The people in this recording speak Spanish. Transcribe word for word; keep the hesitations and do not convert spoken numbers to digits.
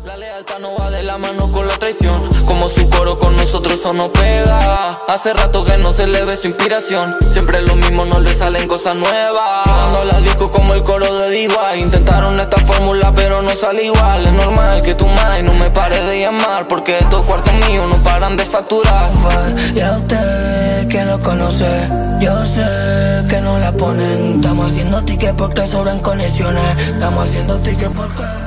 La lealtad no va de la mano con la traición. Como su coro con nosotros eso no pega. Hace rato que no se le ve su inspiración. Siempre lo mismo, no le salen cosas nuevas. Cuando la disco como el coro de Digua. Intentaron esta fórmula pero no sale igual. Es normal que tú más y no me pares de llamar, porque estos cuartos míos no paran de facturar. Y a usted que lo conoce, yo sé que no la ponen. Estamos haciendo tickets porque sobran conexiones. Estamos haciendo tickets porque